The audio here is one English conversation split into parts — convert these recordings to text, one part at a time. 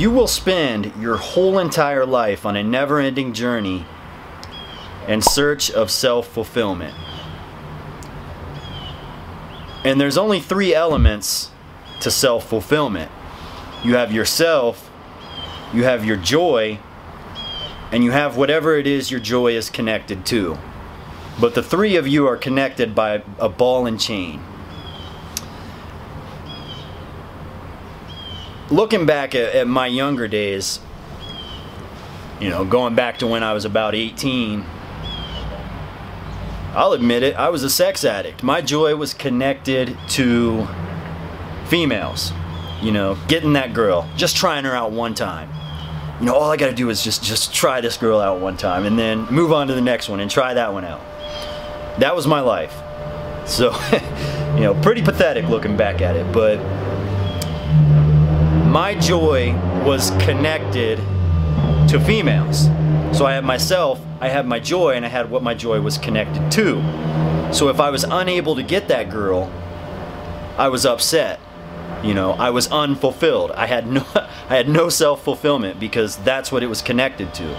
You will spend your whole entire life on a never-ending journey in search of self-fulfillment. And there's only 3 elements to self-fulfillment. You have yourself, you have your joy, and you have whatever it is your joy is connected to. But the 3 of you are connected by a ball and chain. Looking back at my younger days, going back to when I was about 18, I'll admit it, I was a sex addict. My joy was connected to females. Getting that girl, just trying her out one time. All I gotta do is just try this girl out one time and then move on to the next one and try that one out. That was my life. So, pretty pathetic looking back at it, but my joy was connected to females. So I had myself, I had my joy, and I had what my joy was connected to. So if I was unable to get that girl, I was upset. I was unfulfilled. I had no self-fulfillment because that's what it was connected to.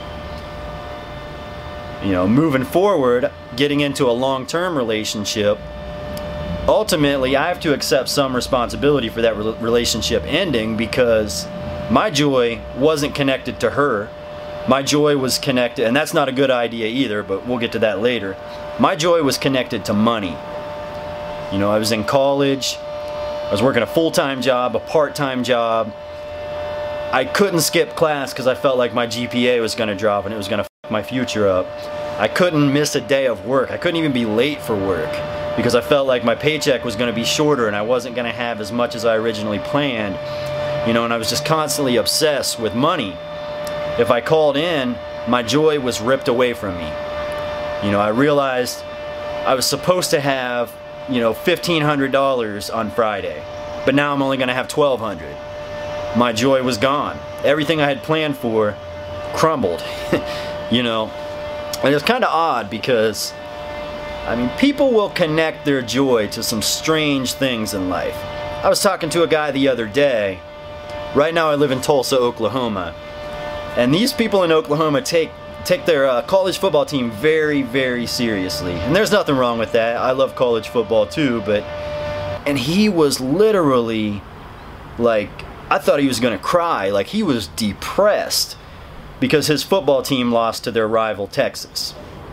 Moving forward, getting into a long-term relationship, ultimately I have to accept some responsibility for that relationship ending because my joy wasn't connected to her. My joy was connected, and that's not a good idea either, but we'll get to that later. My joy was connected to money. I was in college. I was working a full-time job, a part-time job. I couldn't skip class because I felt like my GPA was going to drop and it was going to f my future up. I couldn't miss a day of work. I couldn't even be late for work because I felt like my paycheck was going to be shorter and I wasn't going to have as much as I originally planned. And I was just constantly obsessed with money. If I called in, my joy was ripped away from me. I realized I was supposed to have $1,500 on Friday, but now I'm only going to have $1,200. My joy was gone. Everything I had planned for crumbled. And it's kind of odd because, people will connect their joy to some strange things in life. I was talking to a guy the other day. Right now I live in Tulsa, Oklahoma, and these people in Oklahoma take their college football team very, very seriously. And there's nothing wrong with that. I love college football too, and he was literally like, I thought he was gonna cry. Like, he was depressed because his football team lost to their rival Texas.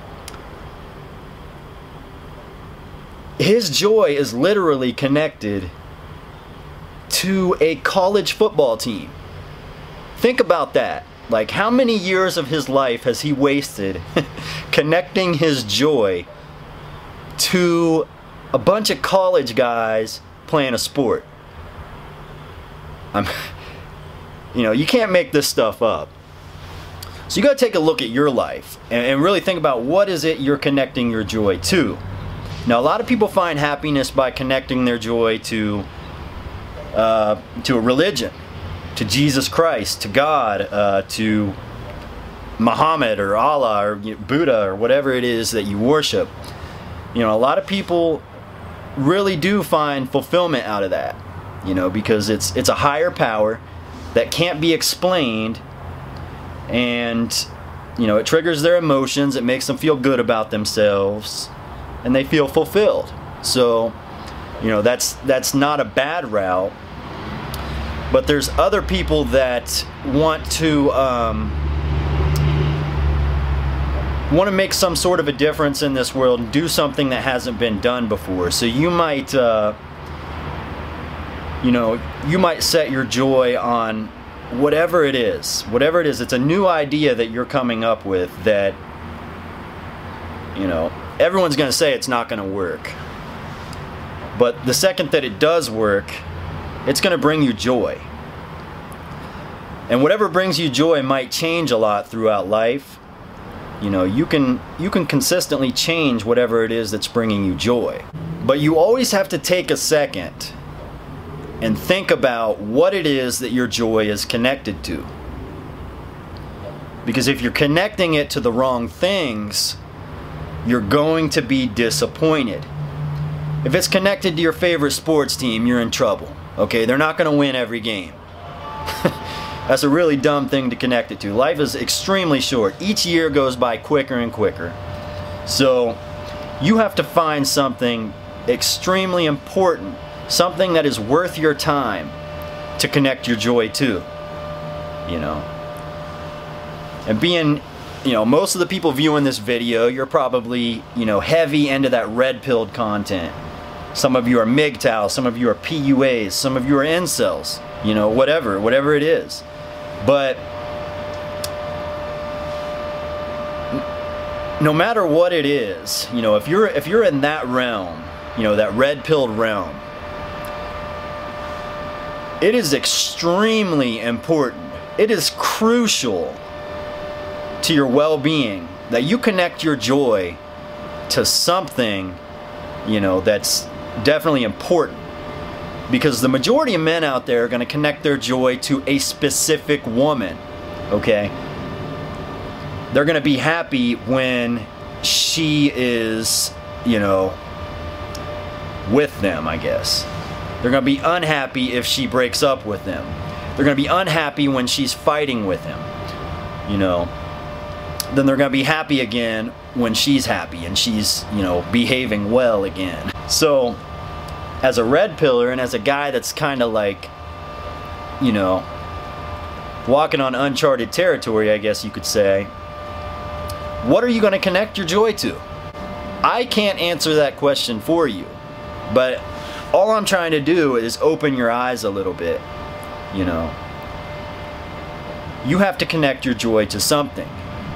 His joy is literally connected to a college football team. Think about that. Like, how many years of his life has he wasted connecting his joy to a bunch of college guys playing a sport? You can't make this stuff up. So you got to take a look at your life and really think about what is it you're connecting your joy to. Now, a lot of people find happiness by connecting their joy to a religion, to Jesus Christ, to God, to Muhammad or Allah or Buddha or whatever it is that you worship. A lot of people really do find fulfillment out of that, because it's a higher power that can't be explained, and it triggers their emotions, it makes them feel good about themselves, and they feel fulfilled. So, that's not a bad route. But there's other people that want to make some sort of a difference in this world and do something that hasn't been done before. So you might set your joy on whatever it is. Whatever it is, it's a new idea that you're coming up with that, everyone's going to say it's not going to work. But the second that it does work, it's going to bring you joy. And whatever brings you joy might change a lot throughout life. You can consistently change whatever it is that's bringing you joy. But you always have to take a second and think about what it is that your joy is connected to. Because if you're connecting it to the wrong things, you're going to be disappointed. If it's connected to your favorite sports team, you're in trouble. Okay, they're not going to win every game. That's a really dumb thing to connect it to. Life is extremely short. Each year goes by quicker and quicker. So you have to find something extremely important, something that is worth your time to connect your joy to, you know. And being, you know, most of the people viewing this video, you're probably, you know, heavy into that red-pilled content. Some of you are MGTOWs, some of you are PUAs, some of you are incels, you know, whatever it is. But no matter what it is, you know, if you're in that realm, you know, that red-pilled realm, it is extremely important. It is crucial to your well-being that you connect your joy to something, you know, that's definitely important. Because the majority of men out there are going to connect their joy to a specific woman, okay? They're going to be happy when she is, you know, with them, I guess. They're going to be unhappy if she breaks up with them. They're going to be unhappy when she's fighting with him, you know. Then they're going to be happy again when she's happy and she's, you know, behaving well again. So, as a red pillar and as a guy that's kind of like, you know, walking on uncharted territory, I guess you could say, what are you going to connect your joy to? I can't answer that question for you, but all I'm trying to do is open your eyes a little bit, you know. You have to connect your joy to something.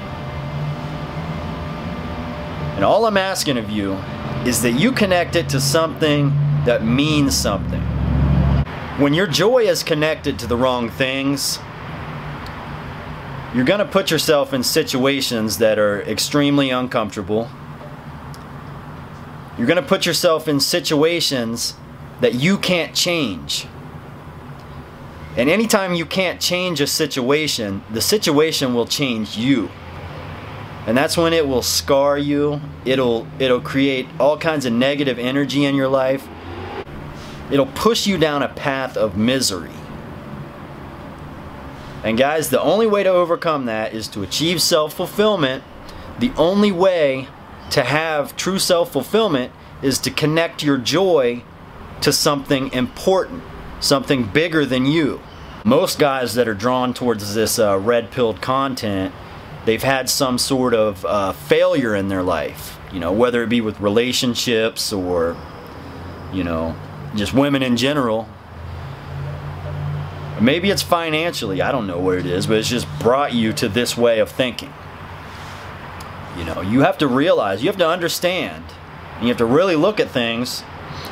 And all I'm asking of you is that you connect it to something that means something. When your joy is connected to the wrong things, you're going to put yourself in situations that are extremely uncomfortable. You're going to put yourself in situations that you can't change. And anytime you can't change a situation, the situation will change you. And that's when it will scar you. It'll create all kinds of negative energy in your life. It'll push you down a path of misery. And guys, the only way to overcome that is to achieve self-fulfillment. The only way to have true self-fulfillment is to connect your joy to something important, something bigger than you. Most guys that are drawn towards this red-pilled content, they've had some sort of failure in their life, you know, whether it be with relationships or, you know, just women in general. Maybe it's financially, I don't know what it is, but it's just brought you to this way of thinking. You know, you have to realize, you have to understand, and you have to really look at things,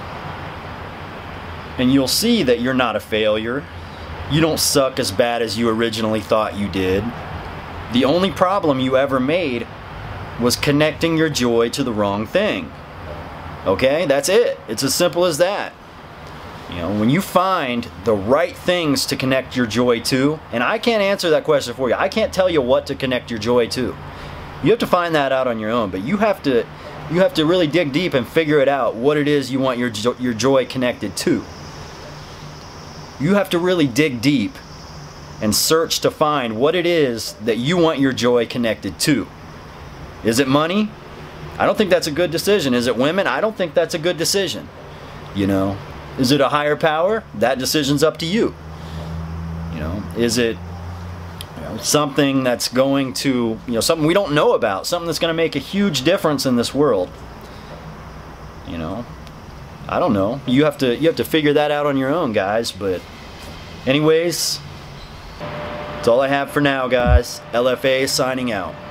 and you'll see that you're not a failure. You don't suck as bad as you originally thought you did. The only problem you ever made was connecting your joy to the wrong thing. Okay? That's it. It's as simple as that. You know, when you find the right things to connect your joy to, and I can't answer that question for you. I can't tell you what to connect your joy to. You have to find that out on your own, but you have to really dig deep and figure it out, what it is you want your joy connected to. You have to really dig deep and search to find what it is that you want your joy connected to. Is it money? I don't think that's a good decision. Is it women? I don't think that's a good decision. You know, is it a higher power? That decision's up to you. You know, is it, you know, something that's going to, you know, something we don't know about, something that's going to make a huge difference in this world? You know, I don't know. You have to figure that out on your own, guys. But anyways, that's all I have for now, guys. LFA signing out.